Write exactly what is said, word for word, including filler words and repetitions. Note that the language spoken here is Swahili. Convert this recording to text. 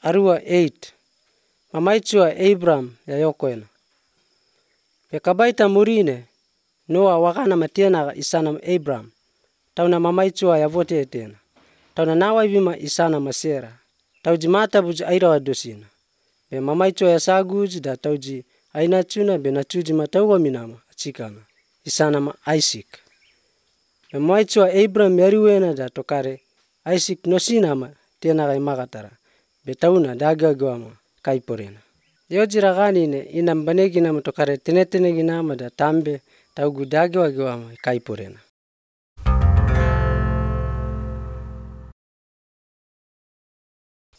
arua eight. Mamaichua Abram yayokoena. Bekabaita murine, Noa wakana matiena isana Abram. Tauna mamaichua yavote tena. Tauna nawa ibima isana masera. Tauji mata buj airawa dosina. Be mamaichua yasaguj da tauji ainachuna be nachuji matauwa minama achikana. Isana ma Isaac. Be mamaichua Abram yariwena da tokare. Isaac nosinama tena gai magatara. Be tauna dagagwama kaiporena. Yojiraganine inam baneginama tokare teneteneginama da tambe taugu dagagwama kaiporena.